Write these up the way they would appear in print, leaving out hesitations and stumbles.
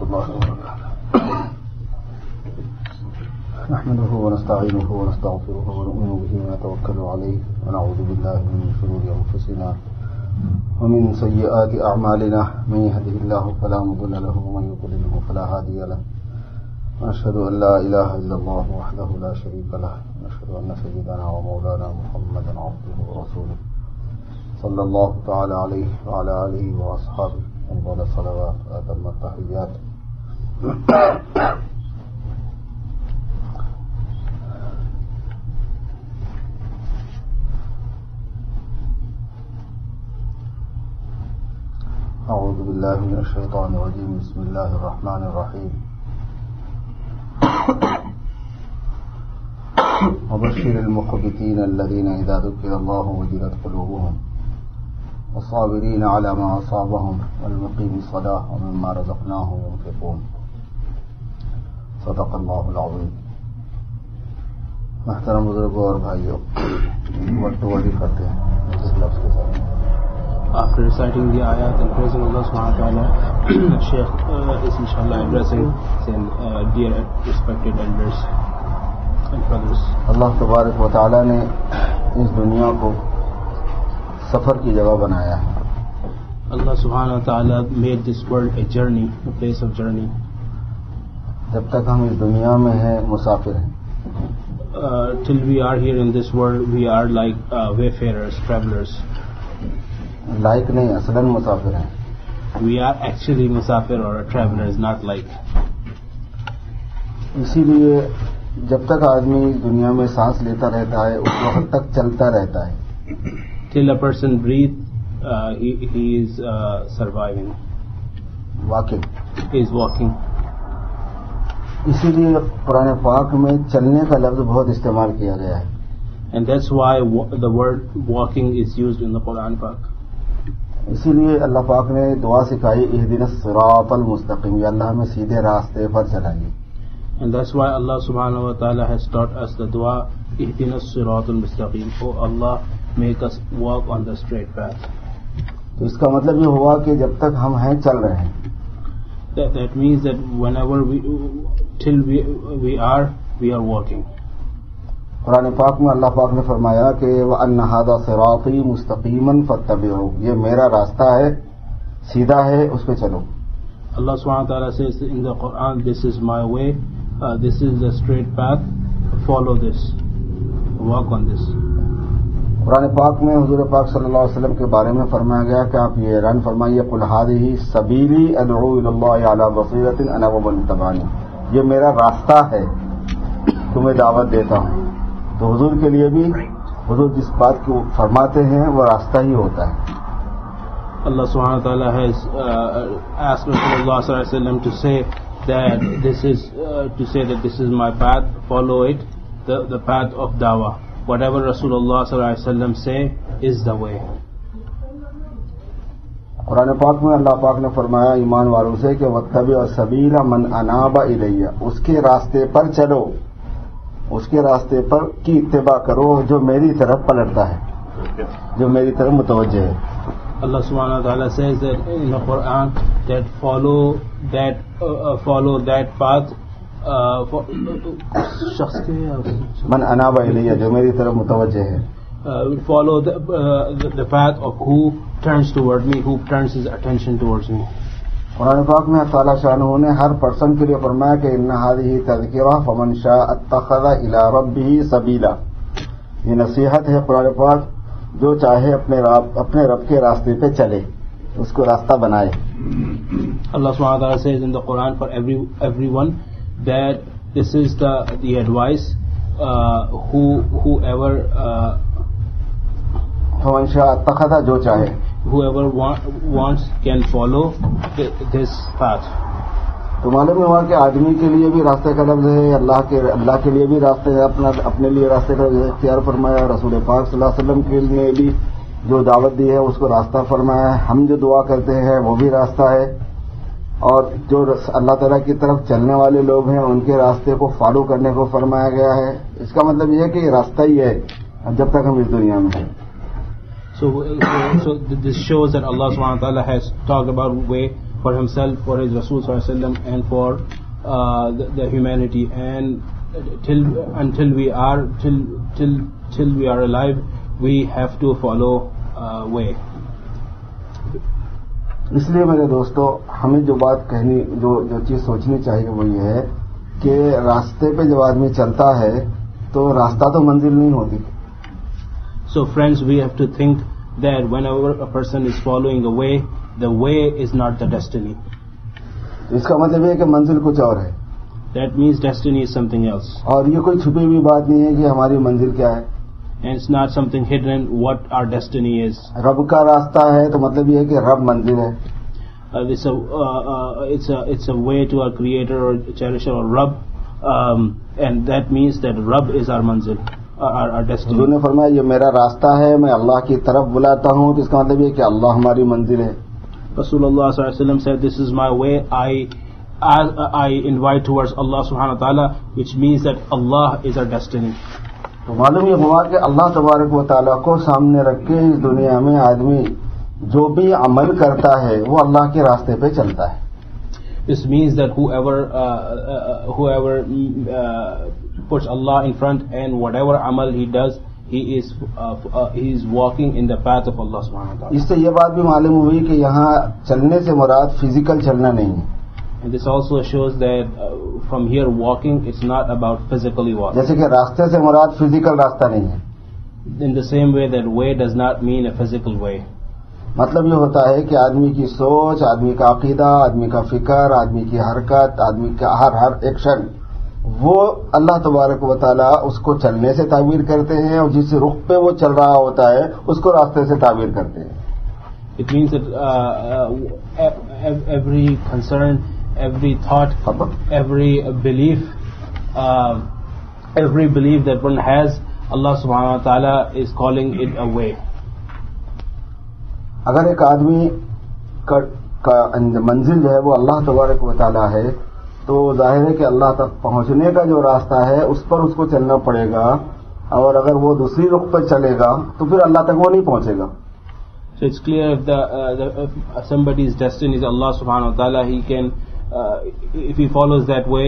الله وبركاته. نحمده ونستعينه ونستغفره ونؤمن به ونتوكل عليه ونعوذ بالله من شرور أنفسنا ومن سيئات أعمالنا من يهده الله فلا مضل له ومن يضلل فلا هادي له ونشهد أن لا إله إلا الله وحده لا شريك له ونشهد أن سيدنا ومولانا محمدا عبده ورسوله صلى الله تعالى عليه وعلى آله وأصحابه أفضل الصلوات وأتم التحيات. أعوذ بالله من الشيطان الرجيم. بسم الله الرحمن الرحيم. وبشر المخبتين الذين إذا ذكر الله وجلت قلوبهم والصابرين على ما أصابهم والمقيم الصلاة ومما رزقناهم ينفقون. صدق الله العظيم. محترم بزرگوں اور بھائیوں، وڈی کرتے ہیں اس لفظ کے ساتھ. After reciting the ayat and praising Allah subhanahu wa ta'ala, Sheikh is inshallah addressing saying, dear respected elders and brothers. اللہ تبارک و تعالی نے اس دنیا کو سفر کی جگہ بنایا ہے. Allah subhanahu wa ta'ala made this world a journey, a place of journey. جب تک ہم اس دنیا میں ہیں مسافر ہیں. Till we are here in this world, we are like wayfarers, travelers. لائق نہیں، اصلاً مسافر ہیں. We are actually musafir or travelers, not like. اسی لیے جب تک آدمی دنیا میں سانس لیتا رہتا ہے اس وقت تک چلتا رہتا ہے. Till a person breathes, he is surviving. واقعی He is walking. اسی لیے قرآن پاک میں چلنے کا لفظ بہت استعمال کیا گیا ہے. And that's why the word walking is used in the Quran Pak. اسی لیے اللہ پاک نے دعا سکھائی اہدنا الصراط المستقیم، یا اللہ ہمیں سیدھے راستے پر چلائیے. And that's why Allah subhanahu wa ta'ala has taught us the dua, اهدنا الصراط المستقيم. Oh Allah, make us walk on the straight path. تو اس کا مطلب یہ ہوا کہ جب تک ہم ہیں چل رہے ہیں. That means that whenever till we are walking. قرآن پاک میں اللہ پاک نے فرمایا کہ وَأَنَّ هَذَا صِرَاطِي مُسْتَقِيمًا فَاتَّبِعُوهُ، یہ میرا راستہ ہے، سیدھا ہے، اس پہ چلو. Allah subhanahu wa ta'ala says in the Quran, this is my way, this is the straight path, follow this, walk on this. قرآن پاک میں حضور پاک صلی اللہ علیہ وسلم کے بارے میں فرمایا گیا کہ آپ یہ اعلان فرمائیے قُلْ هَٰذِهِ سَبِيلِي أَدْعُو إِلَى اللَّهِ عَلَىٰ بَصِيرَةٍ أَنَا وَمَنِ اتَّبَعَنِي، یہ میرا راستہ ہے، تمہیں دعوت دیتا ہوں. تو حضور کے لیے بھی حضور جس بات کو فرماتے ہیں وہ راستہ ہی ہوتا ہے. Allah subhanahu wa ta'ala has asked Rasulullah sallallahu alaihi wasallam to say that this is my path, follow it, the path of dawah. Whatever Rasulullah sallallahu alaihi wasallam say is the way. قرآن پاک میں اللہ پاک نے فرمایا ایمان والوں سے کہ وَاتَّبِعْ سَبِيلَ مَنْ أَنَابَ إِلَيَّ، اس کے راستے پر چلو، اس کے راستے پر کی اتباع کرو جو میری طرف پلٹتا ہے، جو میری طرف متوجہ ہے. Allah subhanahu wa ta'ala says that in the Quran that follow that path. من اناب الیہ، جو میری طرف متوجہ ہے. Follow the path of who turns toward me, who turns his attention towards me. قرآن پاک میں تعالیٰ شانہ نے ہر پرسن کے لیے فرمایا کہ ان هذه تذکرہ فمن شاء اتخذ الى ربه سبیلا، یہ نصیحت ہے قرآن پاک، جو چاہے اپنے رب کے راستے پہ چلے، اس کو راستہ بنائے. Allah subhanahu wa ta'ala says in the Quran for everyone that this is the advice, whoever فمن شاء اتخذ، جو چاہے، whoever wants can follow this path. تو معلوم ہوا کہ آدمی کے لیے بھی راستے کا لفظ ہے، اللہ کے لیے بھی راستے ہے، اپنے لیے راستے کا اختیار فرمایا. رسول پاک صلی اللہ علیہ وسلم کے لیے بھی جو دعوت دی ہے اس کو راستہ فرمایا ہے. ہم جو دعا کرتے ہیں وہ بھی راستہ ہے، اور جو اللہ تعالیٰ کی طرف چلنے والے لوگ ہیں ان کے راستے کو فالو کرنے کو فرمایا گیا ہے. اس کا مطلب یہ ہے کہ یہ راستہ ہی ہے جب تک ہم اس دنیا میں ہیں. So this shows that Allah subhanahu wa ta'ala has talked about way for himself, for his Rasul sallallahu alaihi wasallam, and for the humanity. And until we are alive, we have to follow way. اس لیے میرے دوستو ہمیں جو بات کہنی جو چیز سوچنی چاہیے وہ یہ ہے کہ راستے پہ جب آدمی چلتا ہے تو راستہ تو منزل نہیں ہوتی. So friends, we have to think that whenever a person is following a way, the way is not the destiny. اس کا مطلب یہ ہے کہ منزل کچھ اور ہے. That means destiny is something else. اور یہ کوئی چھپی ہوئی بات نہیں ہے کہ ہماری منزل کیا ہے. And it's not something hidden what our destiny is. رب کا راستہ ہے تو مطلب یہ ہے کہ رب منزل ہے. It's a way to our creator or cherisher or Rabb, and that means that Rabb is our manzil, our destiny. حضور نے فرمایا یہ میرا راستہ ہے, میں اللہ کی طرف بلاتا ہوں, تو اس کا مطلب یہ کہ اللہ ہماری منزل ہے. Rasulullah sallallahu alaihi wasallam said, this is my way, I invite towards Allah subhanahu wa ta'ala, which means that Allah is our destiny. تو معلوم یہ ہوا کہ اللہ تبارک و تعالیٰ کو سامنے رکھ کے اس دنیا میں آدمی جو بھی عمل کرتا ہے وہ اللہ کے راستے پہ چلتا ہے. This means that whoever puts Allah in front and whatever amal he does, he is walking in the path of Allah subhanahu wa ta'ala. اس سے یہ بات بھی معلوم ہوئی کہ یہاں چلنے سے مراد فزیکل چلنا نہیں ہے. And this also shows that from here walking, it's not about physically walking. جیسے کہ راستے سے مراد فزیکل راستہ نہیں ہے. In the same way that way does not mean a physical way. مطلب یہ ہوتا ہے کہ آدمی کی سوچ, آدمی کا عقیدہ, آدمی کا فکر, آدمی کی حرکت, آدمی کا ہر ایکشن, وہ اللہ تبارک و تعالیٰ اس کو چلنے سے تعبیر کرتے ہیں, اور جس رخ پہ وہ چل رہا ہوتا ہے اس کو راستے سے تعبیر کرتے ہیں. It means that every concern, every thought, every belief that one has, Allah subhanahu wa ta'ala is calling it a way. اگر ایک آدمی کا منزل جو ہے وہ اللہ تبارک و تعالیٰ ہے تو ظاہر ہے کہ اللہ تک پہنچنے کا جو راستہ ہے اس پر اس کو چلنا پڑے گا, اور اگر وہ دوسری رخ پر چلے گا تو پھر اللہ تک وہ نہیں پہنچے گا. So it's clear if somebody's destiny is Allah subhanahu wa ta'ala, he can if he follows that way,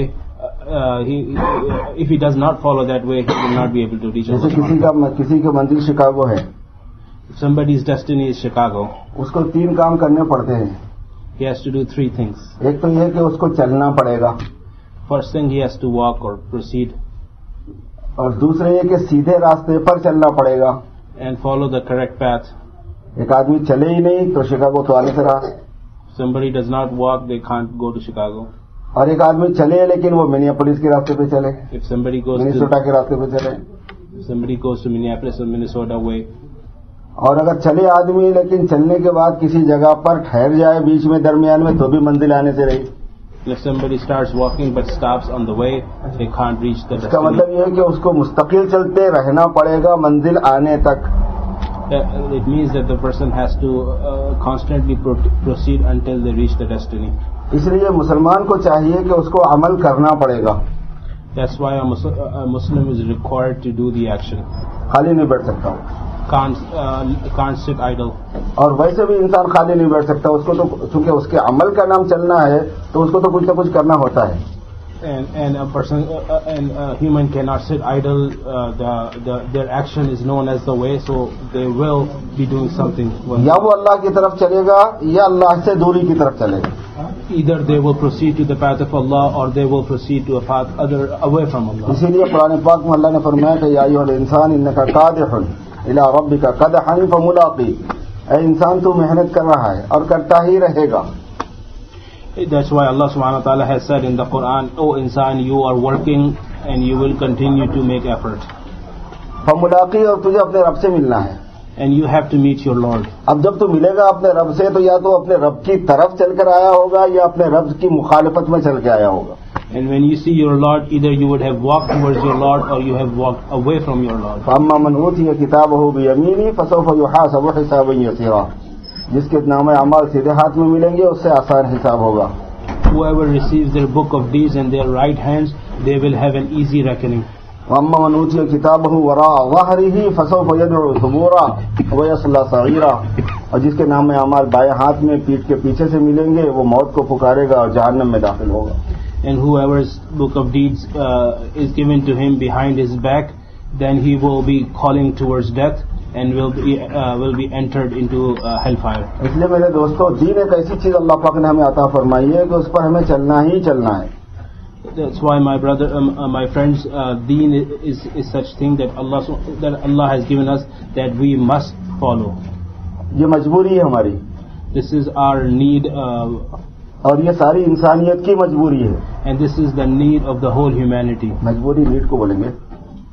if he does not follow that way, he will not be able to reach Allah subhanahu wa ta'ala. کسی کا منزل Chicago ہے, If somebody's destiny is Chicago, اس کو 3 کام کرنے پڑتے ہیں. he has to do 3 things. ایک تو یہ کہ اس کو چلنا پڑے گا, First thing, he has to walk or proceed, اور دوسرے یہ کہ سیدھے راستے پر چلنا پڑے گا. and follow the correct path. ایک آدمی چلے ہی نہیں تو شکاگو تو آنے سے رہا. If somebody does not walk, they can't go to Chicago. اور ایک آدمی چلے لیکن وہ منیاپولیس کے راستے پہ چلے, If somebody goes منیسوٹا کے راستے پہ چلے. to Minneapolis or Minnesota way, اور اگر چلے آدمی لیکن چلنے کے بعد کسی جگہ پر ٹھہر جائے بیچ میں درمیان میں تو بھی منزل آنے سے رہی. if somebody starts walking but stops on the way, they can't reach the اس کا destiny. مطلب یہ ہے کہ اس کو مستقل چلتے رہنا پڑے گا منزل آنے تک. It means that the person has to constantly proceed until they reach the destiny. اس لیے مسلمان کو چاہیے کہ اس کو عمل کرنا پڑے گا. That's why a Muslim is required to do the action. خالی نہیں بیٹھ سکتا ہوں. Can't sit idle. اور ویسے بھی انسان خالی نہیں بیٹھ سکتا, اس کو تو چونکہ اس کے عمل کا نام چلنا ہے تو اس کو تو کچھ نہ کچھ کرنا ہوتا ہے. And a person and a human cannot sit idle. Their action is known as the way, so they will be doing something. یا وہ اللہ کی طرف چلے گا یا اللہ سے دوری کی طرف چلے گا. Either they will proceed to the path of Allah or they will proceed to a path away from Allah. اسی لیے قرآن پاک میں اللہ نے فرمایا کہ یا ایھا الانسان انک کادح الی ربک قدحا فملاقی, اے انسان تو محنت کر رہا ہے اور کرتا ہی رہے گا. That's why Allah subhanahu wa ta'ala has said in the Quran, O insan, you are working and you will continue to make effort. فملاقی, اور تجھے اپنے رب سے ملنا ہے. And you have to meet your Lord. اب جب تو ملے گا اپنے رب سے تو یا تو اپنے رب کی طرف چل کر آیا ہوگا یا اپنے رب کی مخالفت میں چل کے آیا ہوگا. And when you see your Lord, either you would have walked towards your Lord or you have walked away from your Lord. فَأَمَّا مَنْ أُوتِيَ كِتَابَهُ بِيَمِينِهِ فَسَوْفَ يُحَاسَبُ حِسَابًا يَسِيرًا, جس کے نامہ اعمال سیدھے ہاتھ میں ملیں گے اس سے آسان حساب ہوگا. Whoever receives their book of deeds in their right hands, they will have an easy reckoning. وَأَمَّا مَنْ أُوتِيَ كِتَابَهُ وَرَاءَ ظَهْرِهِ فَسَوْفَ يَدْعُو ثُبُورًا وَيَصْلَى سَعِيرًا, اور جس کے نام اعمال بائیں ہاتھ میں پیٹھ کے پیچھے سے ملیں گے وہ موت کو پکارے گا اور جہنم میں داخل ہوگا. And whoever's book of deeds is given to him behind his back, then he will be calling towards death and will be entered into hellfire. اس لیے میرے دوستو, دین ایک ایسی چیز اللہ پاک نے ہمیں عطا فرمائی ہے کہ اس پر ہمیں چلنا ہی چلنا ہے. That's why my friends, deen is such thing that Allah has given us that we must follow. یہ مجبوری ہے ہماری. This is our need, اور یہ ساری انسانیت کی مجبوری ہے. and this is the need of the whole humanity. مجبوری نیڈ کو بولیں گے.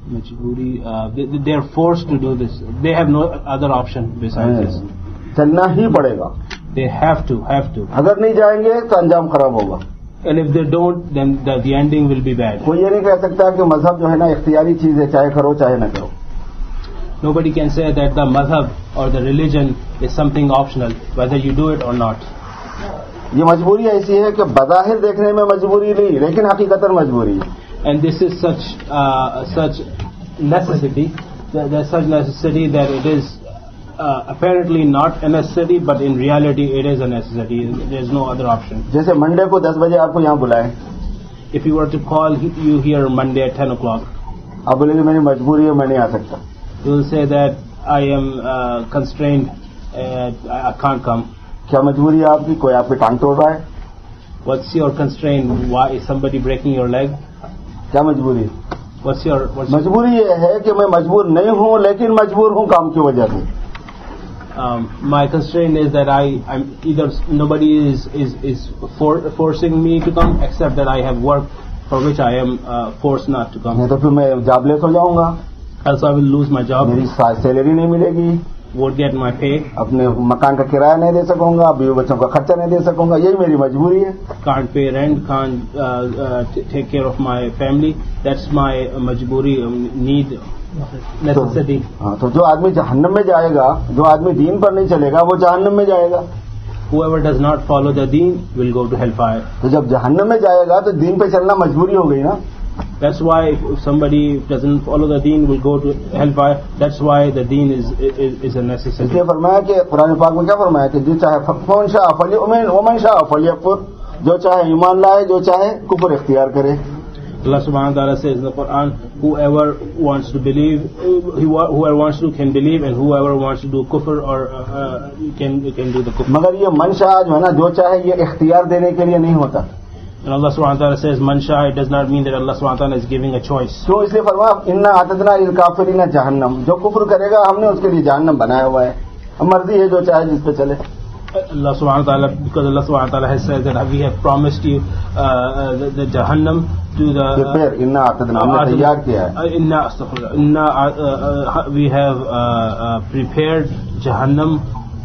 They are forced to do this. They have no other option besides this. چلنا ہی پڑے گا. They have to. اگر نہیں جائیں گے تو انجام خراب ہوگا. And if they don't, then the ending will be bad. کوئی یہ نہیں کہہ سکتا کہ مذہب جو ہے نا اختیاری چیز ہے, چاہے کرو چاہے نہ کرو. Nobody can say that the madhab or the religion is something optional, whether you do it or not. یہ مجبوری ایسی ہے کہ بظاہر دیکھنے میں مجبوری نہیں, لیکن حقیقتاً مجبوری ہے. And this is such necessity, there's such necessity that it is apparently not a necessity, but in reality it is a necessity. There's no other option. جیسے منڈے کو 10 بجے آپ کو یہاں بلائیں, If you were to call you here Monday at 10 o'clock, آپ بولیں گے میری مجبوری ہے, میں نہیں آ سکتا. you will say that I am constrained, I can't come. کیا مجبوری ہے آپ کی؟ کوئی آپ کی ٹانگ توڑ رہا ہے. What's your constraint? Why is somebody breaking your leg? کیا مجبوری؟ What's your مجبوری یہ ہے کہ میں مجبور نہیں ہوں, لیکن مجبور ہوں کام کی وجہ سے. My constraint is that I'm either nobody is forcing me to come, except that I have work for which I am forced not to come. نہیں تو پھر میں جاب لیس ہو جاؤں گا. Else I will lose my job, میری salary نہیں ملے گی, won't get my pay, اپنے مکان کا کرایہ نہیں دے سکوں گا, بیوی بچوں کا خرچہ نہیں دے سکوں گا. یہی میری مجبوری ہے. can't pay rent, can't take care of my family. That's my majburi, need, necessity. ہاں, تو جو آدمی جہنم میں جائے گا, جو آدمی دین پر نہیں چلے گا, وہ جہنم میں جائے گا. Whoever does not follow the deen will go to hellfire. تو جب جہنم میں جائے گا تو دین پہ چلنا مجبوری ہو گئی نا. That's why if somebody doesn't follow the deen will go to hellfire. That's why the deen is a us necessity. لیے فرمایا کہ قرآن پاک میں کیا فرمایا کہ جو چاہے فمن شاء فلیؤمن ومن شاء فلیکفر, جو چاہے ایمان لائے, جو چاہے کفر اختیار کرے. Allah subhanahu wa ta'ala says in the Quran, whoever wants to believe, whoever wants to can believe, and whoever wants to do kufr or can do the kufr. مگر یہ منشا جو ہے نا, جو چاہے, یہ اختیار دینے کے لیے نہیں ہوتا. And Allah subhanahu wa ta'ala says mansha, it does not mean that Allah subhanahu wa ta'ala is giving a choice. تو اس لیے فرمایا انا اعتدنا للکافرین جہنم, جو کفر کرے گا ہم نے اس کے لیے جہنم بنایا ہوا ہے. مرضی ہے جو چاہے جس پہ چلے. Allah subhanahu wa ta'ala, because Allah subhanahu wa ta'ala has said that we have promised you the Jahannam to the پھر انا اعتدنا, ہم نے تیار کیا ہے. we have prepared Jahannam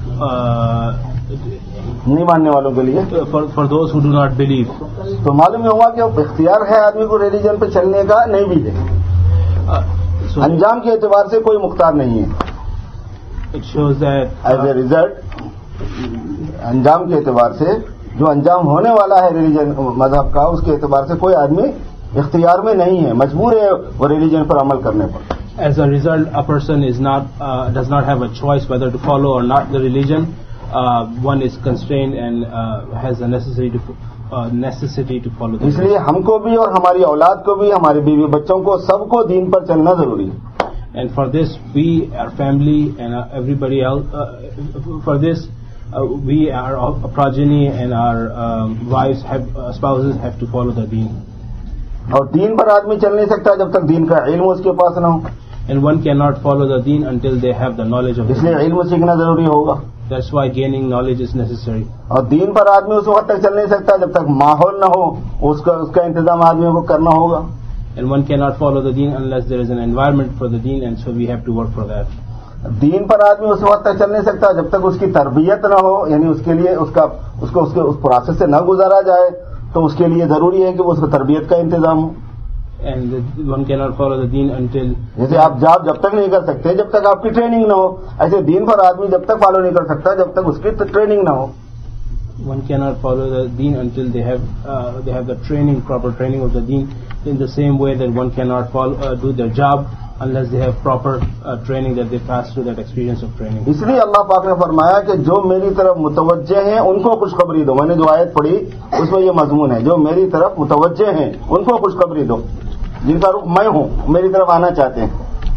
نہیں ماننے والوں کے لیے, for those who do not believe. تو معلوم یہ ہوا کہ اختیار ہے آدمی کو ریلیجن پہ چلنے کا, نہیں بھی ہے. انجام کے اعتبار سے کوئی مختار نہیں ہے. It shows that as a result, انجام کے اعتبار سے جو انجام ہونے والا ہے ریلیجن مذہب کا, اس کے اعتبار سے کوئی آدمی اختیار میں نہیں ہے, مجبور ہے وہ ریلیجن پر عمل کرنے پر. As a result, a person is does not have a choice whether to follow or not the religion. One is constrained and has a necessity to follow the اس لیے ہم کو بھی اور ہماری اولاد کو بھی, ہمارے بیوی بچوں کو, سب کو دین پر چلنا ضروری ہے. And for this, we, our family, and everybody else, for this, we, our progeny and our wives, spouses have to follow the deen. اور دین پر آدمی چل نہیں سکتا جب تک دین کا علم اس کے پاس نہ ہو. And one cannot follow the deen until they have the knowledge of the اس لیے deen. علم سیکھنا ضروری ہوگا. That's why gaining knowledge is necessary. اور دین پر آدمی اس وقت تک چل نہیں سکتا جب تک ماحول نہ ہو, اس کا انتظام آدمیوں کو کرنا ہوگا. And one cannot follow the deen unless there is an environment for the deen, and so we have to work for that. دین پر آدمی اس وقت تک چل نہیں سکتا جب تک اس کی تربیت نہ ہو, یعنی اس کے لیے اس کو اس پروسیس سے نہ گزارا جائے, تو اس کے لیے ضروری ہے کہ وہ اس کو تربیت کا انتظام ہو. And one cannot follow the deen until, جیسے آپ جب تک نہیں کر سکتے جب تک آپ کی ٹریننگ نہ ہو, ایسے دین پر آدمی جب تک فالو نہیں کر سکتا جب تک اس کی ٹریننگ نہ ہو. one cannot follow the deen until they have the training, proper training of the deen. In the same way that one cannot do their job unless they have proper training, that they pass through that experience of training. اس لیے اللہ پاک نے فرمایا کہ جو میری طرف متوجہ ہیں ان کو خوشخبری دو. میں نے جو آیت پڑھی اس میں یہ مضمون ہے, جو میری طرف متوجہ ہیں ان کو خوشخبری دو, جن کا رخ میں ہوں, میری طرف آنا چاہتے ہیں.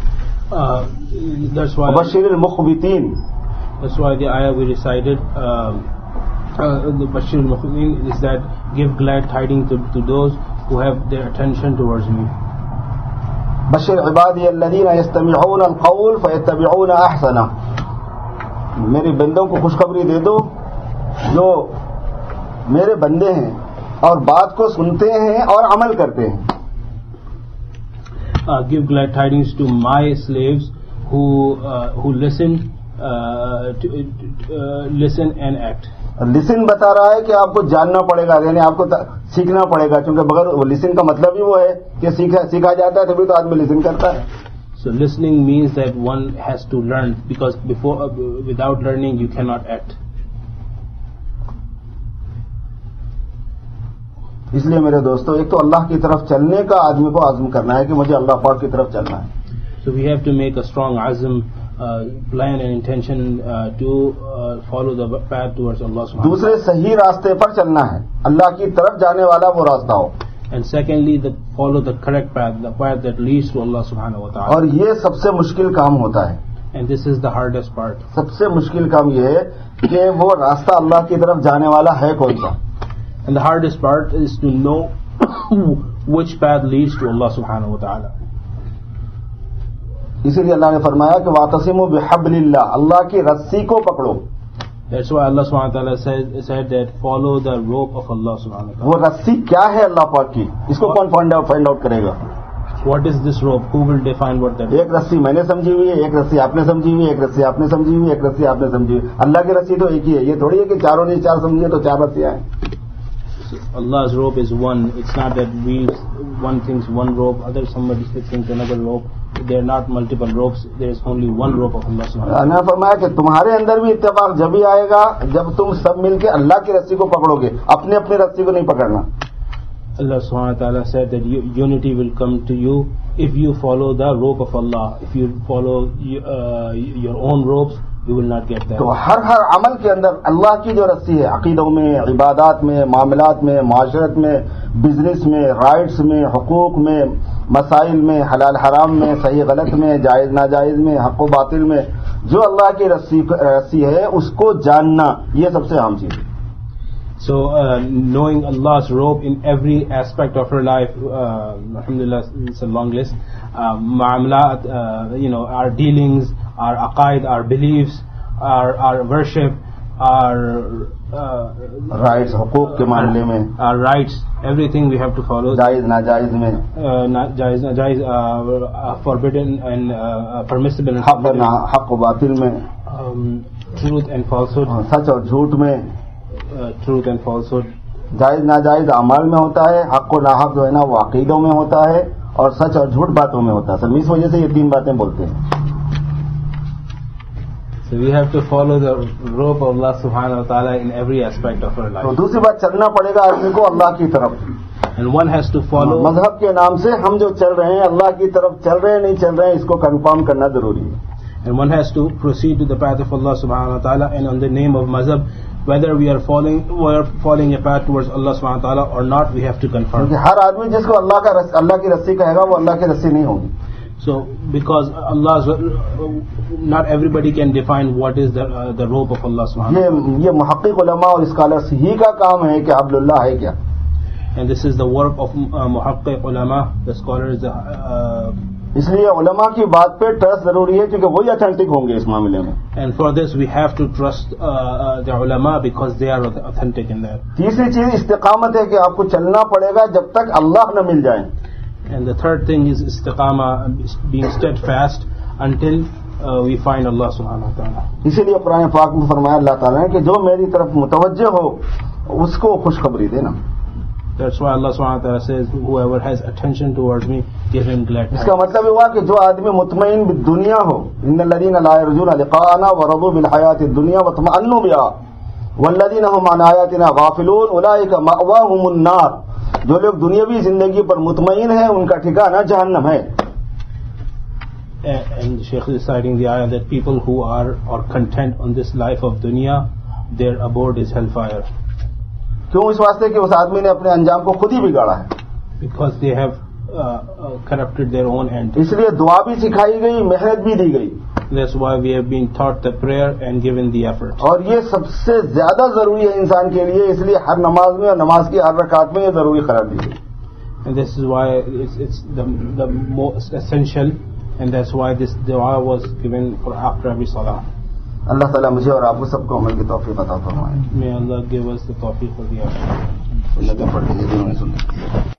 Bashir المخبتین. That's why the ayah we recited, the Bashir al-Mukhbin, is that give glad tidings to those who have their attention towards me. بشر عبادی الذین یستمعون القول فیتبعون احسنہ. میرے بندوں کو خوشخبری دے دو جو میرے بندے ہیں اور بات کو سنتے ہیں اور عمل کرتے ہیں. Give glad tidings to my slaves who listen and act. لسن بتا رہا ہے کہ آپ کو جاننا پڑے گا, یعنی آپ کو سیکھنا پڑے گا, کیونکہ بغیر لسن کا مطلب ہی وہ ہے کہ سیکھا جاتا ہے تبھی تو آدمی لسن کرتا ہے. So listening means that one has to learn, because without learning you cannot act. اس لیے میرے دوستو, ایک تو اللہ کی طرف چلنے کا آدمی کو عزم کرنا ہے کہ مجھے اللہ پاک کی طرف چلنا ہے. So we have to make a strong azm, plan and intention to follow the path towards Allah subhanahu wa ta'ala. دوسرے صحیح راستے پر چلنا ہے, اللہ کی طرف جانے والا وہ راستہ ہو. And secondly, follow the correct path, the path that leads to Allah subhanahu wa ta'ala. اور یہ سب سے مشکل کام ہوتا ہے. And this is the hardest part. سب سے مشکل کام یہ ہے کہ وہ راستہ اللہ کی طرف جانے والا ہے کون سا. And the hardest part is to know which path leads to Allah subhanahu wa ta'ala. اسی لیے اللہ نے فرمایا کہ وَاعْتَصِمُوا بِحَبْلِ اللَّهِ, اللہ کی رسی کو پکڑو. That's why Allah subhanahu wa ta'ala said that follow the rope of Allah subhanahu wa ta'ala. وہ رسی کیا ہے اللہ پاک کی, اس کو کون فائنڈ آؤٹ کرے گا. What is this rope? Who will define what that is? ایک رسی میں نے سمجھی ہوئی ہے, ایک رسی آپ نے سمجھی ہوئی ہے, ایک رسی آپ نے سمجھی ہوئی ہے, ایک رسی آپ نے سمجھی ہوئی. اللہ کی رسی تو ایک ہی ہے. یہ تھوڑی ہے کہ چاروں نے چار سمجھی ہے تو چار رسیاں ہیں. Allah's rope is one. It's not that one thinks one rope, somebody thinks another rope. There are not multiple ropes. There is only one rope of Allah subhanahu wa ta'ala. اللہ نے فرمایا کہ تمہارے اندر بھی اتفاق جبھی آئے گا جب تم سب مل کے اللہ کی رسی کو پکڑو گے, اپنی رسی کو نہیں پکڑنا. Allah subhanahu wa ta'ala said that unity will come to you if you follow the rope of Allah. If you follow your own ropes, you will not get that. تو ہر عمل کے اندر اللہ کی جو رسی ہے, عقیدوں میں, عبادات میں, معاملات میں, معاشرت میں, بزنس میں, رائٹس میں, حقوق میں, مسائل میں, حلال حرام میں, صحیح غلط میں, جائز ناجائز میں, حق و باطل میں, جو اللہ کی رسی ہے اس کو جاننا, یہ سب سے اہم چیز ہے. So knowing Allah's rope in every aspect of our life, alhamdulillah, it's a long list. Muamalat, our dealings, our aqaid, our beliefs, our worship, our rights, حقوق کے معاملے میں, our rights, everything we have to follow. جائز ناجائز میں, جائز, forbidden and permissible. حق و باطل میں, truth and falsehood. سچ اور جھوٹ میں, truth and falsehood. جائز ناجائز اعمال میں ہوتا ہے, حق و ناحق جو ہے نا وہ عقیدوں میں ہوتا ہے, اور سچ اور جھوٹ باتوں میں ہوتا ہے. سب اس وجہ سے یہ تین باتیں بولتے ہیں. So we have to follow the rope of Allah subhanahu wa ta'ala in every aspect of our life. تو دوسری بات, چلنا پڑے گا آدمی کو اللہ کی طرف. And one has to follow. مذہب کے نام سے ہم جو چل رہے ہیں اللہ کی طرف چل رہے ہیں نہیں چل رہے ہیں, اس کو کنفرم کرنا ضروری ہے. And one has to proceed to the path of Allah subhanahu wa ta'ala, and on the name of mazhab, whether we are following a path towards Allah subhanahu wa ta'ala or not, we have to confirm. کیونکہ ہر آدمی جس کو اللہ کی رسی کہے گا وہ اللہ کی رسی نہیں ہوگی. So because not everybody can define what is the rope of Allah subhanahu wa ta'ala. یہ محقق علماء اور اسکالرس ہی کا کام ہے کہ حبل اللہ ہے کیا. And this is the work of muhaqqiq ulama, the scholars. اس لیے علماء کی بات پہ ٹرسٹ ضروری ہے کیونکہ وہی اتھینٹک ہوں گے اس معاملے میں. And for this we have to trust the ulama because they are authentic in that. تیسری چیز استقامت ہے کہ آپ کو چلنا پڑے گا جب تک اللہ نہ مل جائیں. And the third thing is istiqama, being steadfast until we find Allah subhanahu wa ta'ala. اسی لیے قرآن پاک میں فرمایا اللہ تعالیٰ نے کہ جو میری طرف متوجہ ہو اس کو خوشخبری دینا. That's why Allah subhanahu wa ta'ala says, whoever has attention towards me, give him glad tidings. اس کا مطلب ہوا کہ جو آدمی مطمئن بالدنیا ہو, ان الذین لا يرجون لقاءنا ورضوا بالحیاۃ الدنیا واطمأنوا بها والذین هم عن آیاتنا غافلون اولئک مأواهم النار. جو لوگ دنیاوی زندگی پر مطمئن ہیں ان کا ٹھکانہ جہنم ہے. and Shaykh is citing the ayah that people who are content on this life of dunya, their abode is hellfire. کیوں؟ اس واسطے کہ اس آدمی نے اپنے انجام کو خود ہی بگاڑا ہے. Because they have corrupted their own end. اس لیے دعا بھی سکھائی گئی، محنت بھی دی گئی. That's why we have been taught the prayer and given the effort. اور یہ سب سے زیادہ ضروری ہے انسان کے لیے، اس لیے ہر نماز میں اور نماز کی ہر رکعت میں یہ ضروری قرار دی گئی. And this is why it's the most essential, and that's why this dua was given for after every salah. اللہ تعالیٰ مجھے اور آپ کو سب کو عمل کی توفیق عطا فرمائے. May Allah give us the tawfiq for the effort. لگا پڑھ لیجیے جنہوں نے سننا.